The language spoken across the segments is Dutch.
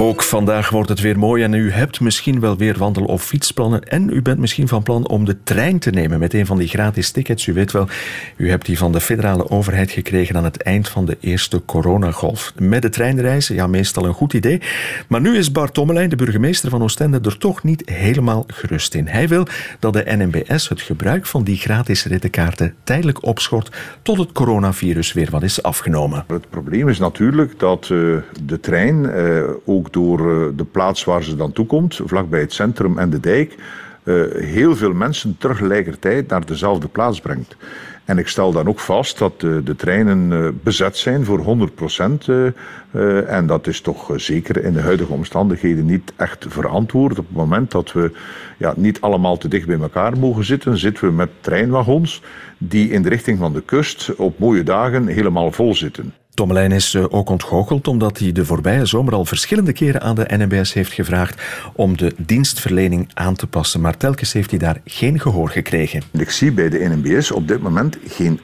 Ook vandaag wordt het weer mooi en u hebt misschien wel weer wandel- of fietsplannen en u bent misschien van plan om de trein te nemen met een van die gratis tickets. U weet wel, u hebt die van de federale overheid gekregen aan het eind van de eerste coronagolf. Met de trein reizen, ja, meestal een goed idee. Maar nu is Bart Tommelijn, de burgemeester van Oostende, er toch niet helemaal gerust in. Hij wil dat de NMBS het gebruik van die gratis rittenkaarten tijdelijk opschort tot het coronavirus weer wat is afgenomen. Het probleem is natuurlijk dat de trein ook door de plaats waar ze dan toekomt, vlakbij het centrum en de dijk, heel veel mensen tegelijkertijd naar dezelfde plaats brengt. En ik stel dan ook vast dat de treinen bezet zijn voor 100%. En dat is toch zeker in de huidige omstandigheden niet echt verantwoord. Op het moment dat we niet allemaal te dicht bij elkaar mogen zitten, zitten we met treinwagons die in de richting van de kust op mooie dagen helemaal vol zitten. Tommelijn is ook ontgoocheld omdat hij de voorbije zomer al verschillende keren aan de NMBS heeft gevraagd om de dienstverlening aan te passen. Maar telkens heeft hij daar geen gehoor gekregen. Ik zie bij de NMBS op dit moment geen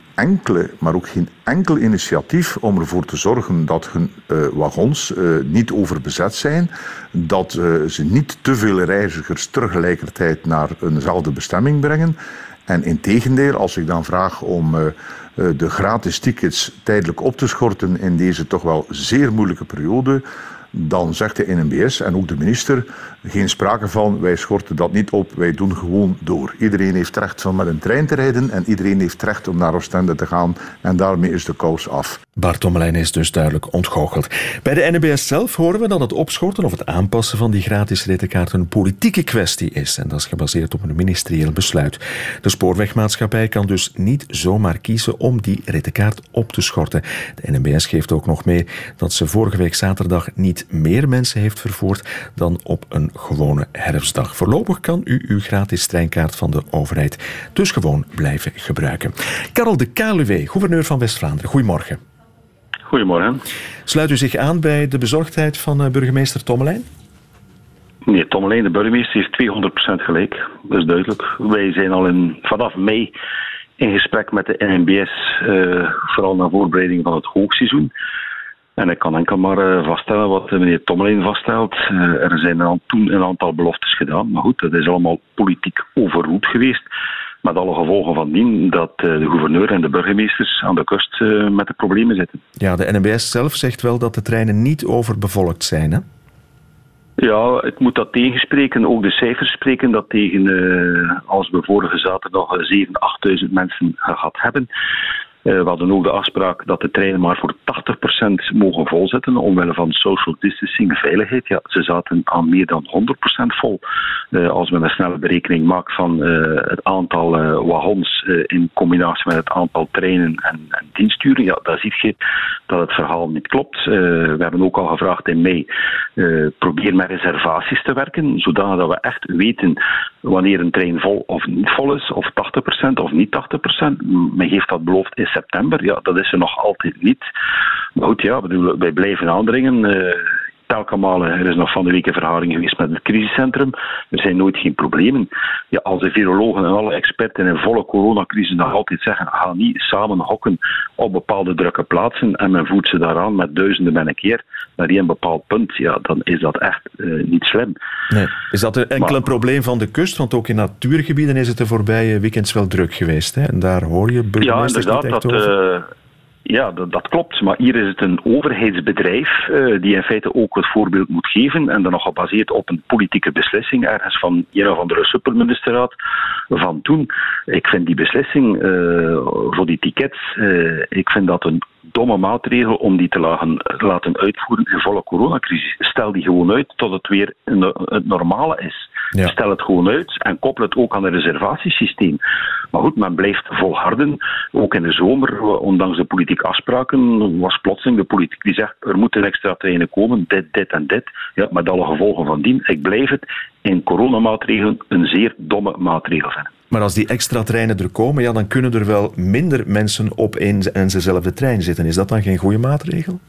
enkel initiatief om ervoor te zorgen dat hun wagons niet overbezet zijn, dat ze niet te veel reizigers tegelijkertijd naar eenzelfde bestemming brengen. En integendeel, als ik dan vraag om de gratis tickets tijdelijk op te schorten in deze toch wel zeer moeilijke periode, dan zegt de NMBS en ook de minister geen sprake van wij schorten dat niet op, wij doen gewoon door. Iedereen heeft recht om met een trein te rijden en iedereen heeft recht om naar Oostende te gaan en daarmee is de kous af. Bart Tommelijn is dus duidelijk ontgoocheld. Bij de NMBS zelf horen we dat het opschorten of het aanpassen van die gratis rittenkaart een politieke kwestie is. En dat is gebaseerd op een ministerieel besluit. De spoorwegmaatschappij kan dus niet zomaar kiezen om die rittenkaart op te schorten. De NMBS geeft ook nog mee dat ze vorige week zaterdag niet meer mensen heeft vervoerd dan op een gewone herfstdag. Voorlopig kan u uw gratis treinkaart van de overheid dus gewoon blijven gebruiken. Karel de Kaluwe, gouverneur van West-Vlaanderen. Goedemorgen. Goedemorgen. Sluit u zich aan bij de bezorgdheid van burgemeester Tommelijn? Nee, Tommelijn, de burgemeester, heeft 200% gelijk. Dat is duidelijk. Wij zijn al vanaf mei in gesprek met de NMBS, vooral naar voorbereiding van het hoogseizoen. En ik kan enkel maar vaststellen wat meneer Tommelijn vaststelt. Er zijn toen een aantal beloftes gedaan. Maar goed, dat is allemaal politiek overroeld geweest. Met alle gevolgen van dien dat de gouverneur en de burgemeesters aan de kust met de problemen zitten. Ja, de NMBS zelf zegt wel dat de treinen niet overbevolkt zijn, hè? Ja, ik moet dat tegenspreken. Ook de cijfers spreken dat tegen, als we vorige zaterdag 7.000, 8.000 mensen gehad hebben. We hadden ook de afspraak dat de treinen maar voor 80% mogen volzetten, omwille van social distancing en veiligheid. Ja, ze zaten aan meer dan 100% vol. Als men een snelle berekening maakt van het aantal wagons in combinatie met het aantal treinen en diensturen, ja, dan zie je dat het verhaal niet klopt. We hebben ook al gevraagd in mei, probeer met reservaties te werken, zodat we echt weten wanneer een trein vol of niet vol is, of 80% of niet 80%. Men heeft dat beloofd in september. Ja, dat is er nog altijd niet. Maar goed, ja, wij blijven aandringen. Telkenmale, er is nog van de week een vergadering geweest met het crisiscentrum. Er zijn nooit geen problemen. Ja, als de virologen en alle experten in volle coronacrisis nog altijd zeggen, ga niet samen hokken op bepaalde drukke plaatsen en men voert ze daaraan met duizenden bij een keer naar een bepaald punt, ja, dan is dat echt niet slim. Nee. Is dat enkel een probleem van de kust? Want ook in natuurgebieden is het de voorbije weekends wel druk geweest, hè? En daar hoor je burgemeesters niet echt over. Ja, dat klopt. Maar hier is het een overheidsbedrijf die in feite ook het voorbeeld moet geven en dan nog gebaseerd op een politieke beslissing ergens van een of andere superministerraad van toen. Ik vind die beslissing voor die tickets, ik vind dat een domme maatregel om die te laten uitvoeren in volle coronacrisis. Stel die gewoon uit tot het weer het normale is. Ja. Stel het gewoon uit en koppel het ook aan een reservatiesysteem. Maar goed, men blijft volharden. Ook in de zomer, ondanks de politieke afspraken, was plotseling de politiek die zegt er moeten extra treinen komen, dit en dit. Ja, met alle gevolgen van dien. Ik blijf het in coronamaatregelen een zeer domme maatregel vinden. Maar als die extra treinen er komen, ja, dan kunnen er wel minder mensen op één en dezelfde trein zitten. Is dat dan geen goede maatregel?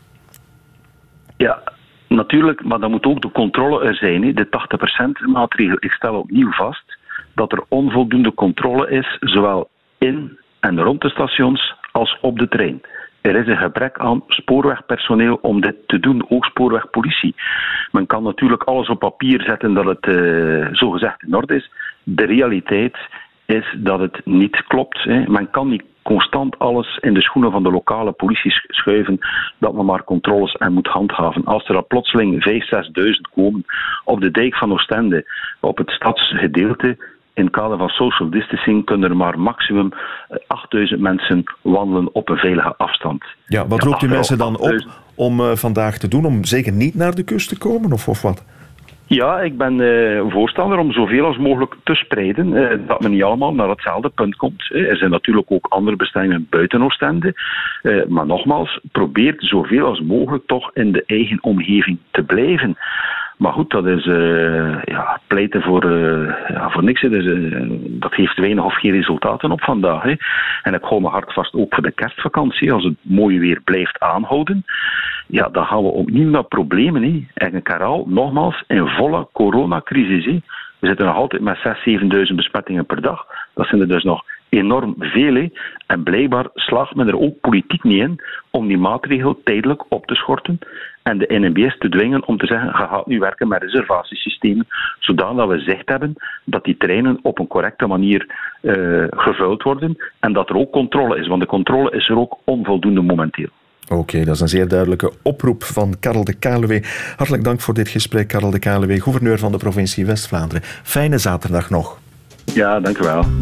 Ja, natuurlijk, maar dan moet ook de controle er zijn. Hè. De 80% maatregel, ik stel opnieuw vast dat er onvoldoende controle is, zowel in en rond de stations als op de trein. Er is een gebrek aan spoorwegpersoneel om dit te doen, ook spoorwegpolitie. Men kan natuurlijk alles op papier zetten dat het zogezegd in orde is. De realiteit is dat het niet klopt. Men kan niet constant alles in de schoenen van de lokale politie schuiven, dat men maar controles en moet handhaven. Als er al plotseling 5.000-6.000 komen op de dijk van Oostende, op het stadsgedeelte, in het kader van social distancing kunnen er maar maximum 8.000 mensen wandelen op een veilige afstand. Ja, wat roept u mensen dan op om vandaag te doen? Om zeker niet naar de kust te komen of wat? Ja, ik ben voorstander om zoveel als mogelijk te spreiden, dat men niet allemaal naar hetzelfde punt komt. Er zijn natuurlijk ook andere bestemmingen buiten Oostende. Maar nogmaals, probeer zoveel als mogelijk toch in de eigen omgeving te blijven. Maar goed, dat is pleiten voor niks. Dat geeft weinig of geen resultaten op vandaag. En ik hou me hard vast ook voor de kerstvakantie. Als het mooie weer blijft aanhouden, ja, dan gaan we opnieuw naar problemen. En ik herhaal nogmaals, in volle coronacrisis. We zitten nog altijd met 6.000-7.000 besmettingen per dag. Dat zijn er dus nog enorm veel. En blijkbaar slaagt men er ook politiek niet in om die maatregel tijdelijk op te schorten en de NMBS te dwingen om te zeggen, je gaat nu werken met reservatiesystemen, zodat we zicht hebben dat die treinen op een correcte manier gevuld worden en dat er ook controle is, want de controle is er ook onvoldoende momenteel. Oké, dat is een zeer duidelijke oproep van Karel de Kaluwe. Hartelijk dank voor dit gesprek, Karel de Kaluwe, gouverneur van de provincie West-Vlaanderen. Fijne zaterdag nog. Ja, dank u wel.